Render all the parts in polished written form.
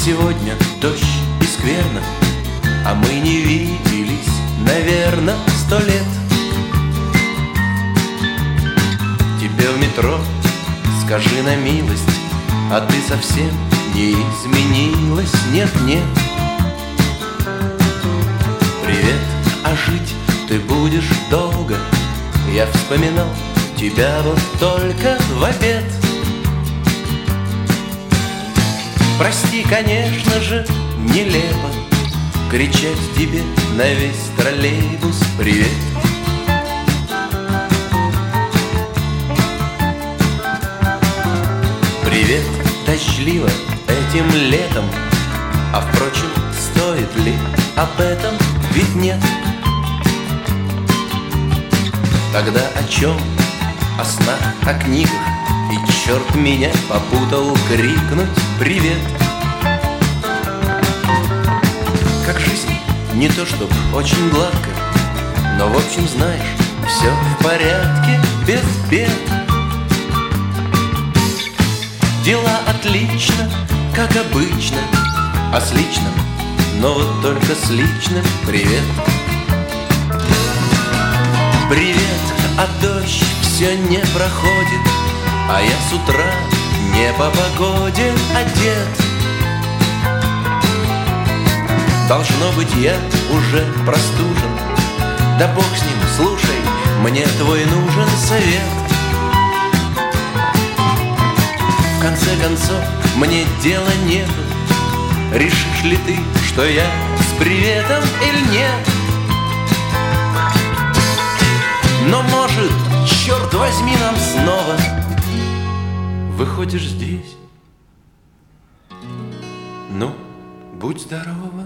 Сегодня дождь и скверно, а мы не виделись, наверно, 100 лет. Тебе в метро скажи на милость, а ты совсем не изменилась, нет-нет. Привет, а жить ты будешь долго, я вспоминал тебя вот только в обед. Прости, конечно же, нелепо кричать тебе на весь троллейбус привет. Привет, дождливо этим летом, а впрочем, стоит ли об этом, ведь нет. Тогда о чем? О снах, о книгах, и черт меня попутал крикнуть привет. Как жизнь, не то чтоб очень гладко, но в общем знаешь, все в порядке, без бед. Дела отлично, как обычно, а с личным, но вот только с личным привет. Привет, а дождь все не проходит, а я с утра не по погоде одет. Должно быть, я уже простужен, да бог с ним, слушай, мне твой нужен совет. В конце концов, мне дела нет, решишь ли ты, что я с приветом или нет? Но может, черт возьми, нам снова выходишь здесь. Ну, будь здорова.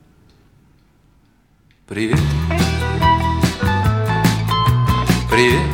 Привет. Привет.